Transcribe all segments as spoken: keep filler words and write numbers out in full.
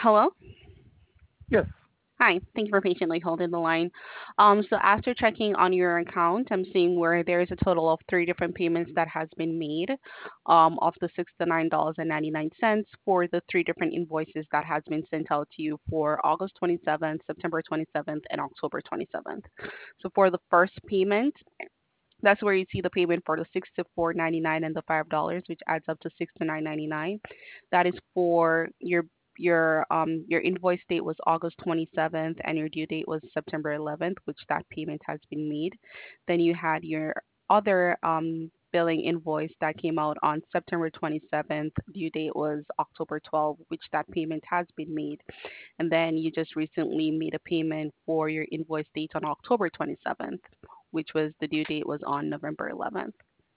Hello? Yes. Hi. Thank you for patiently holding the line. Um, so after checking on your account, I'm seeing where there is a total of three different payments that has been made, um, of the sixty-nine dollars and ninety-nine cents for the three different invoices that has been sent out to you for August twenty-seventh, September twenty-seventh, and October twenty-seventh. So for the first payment, that's where you see the payment for the sixty-four ninety-nine and the five dollars, which adds up to sixty-nine ninety-nine. That is for your your um your invoice date was August twenty-seventh and your due date was September eleventh, which that payment has been made. Then you had your other um billing invoice that came out on September twenty-seventh. Due date was October twelfth, which that payment has been made. And then you just recently made a payment for your invoice date on October twenty-seventh, which was the due date was on November eleventh.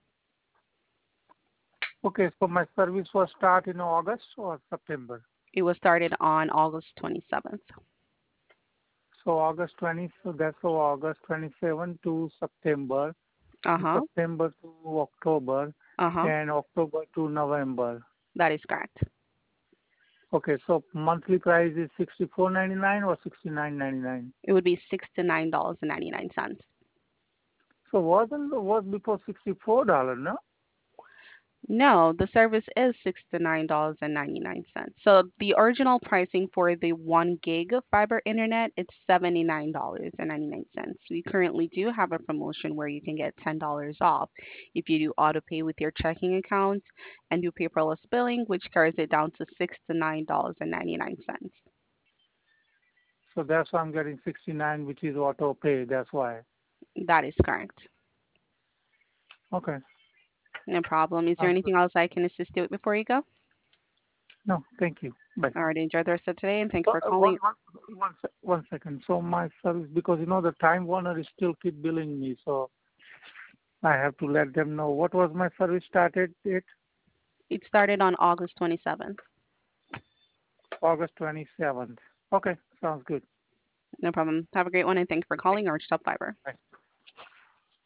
Okay, so my service was start in August or September? It was started on August twenty-seventh. So August twentieth, so that's so August twenty-seventh to September, and Uh-huh. September to October, Uh-huh. and October to November. That is correct. Okay, so monthly price is sixty-four ninety-nine or sixty-nine ninety-nine. It would be sixty-nine dollars and ninety-nine cents. So wasn't was before sixty-four dollar, no? No, the service is sixty-nine dollars and ninety-nine cents. So the original pricing for the one gig of fiber internet it's seventy-nine dollars and ninety-nine cents. We currently do have a promotion where you can get ten dollars off if you do auto pay with your checking account and do paperless billing, which carries it down to sixty-nine dollars and ninety-nine cents. So that's why I'm getting sixty-nine, which is auto pay. That's why. That is correct. Okay, No problem. Is there sounds good. anything else I can assist you with before you go? No, thank you. Bye. All right, enjoy the rest of today and thanks So, for uh, one, calling. one, one, sec- one second. So my service, because you know the Time Warner is still keep billing me, so I have to let them know. What was my service started date? It started on August twenty-seventh. August twenty-seventh. Okay, sounds good. No problem. Have a great one and thanks for Thank calling Orange Top Fiber. you. Bye.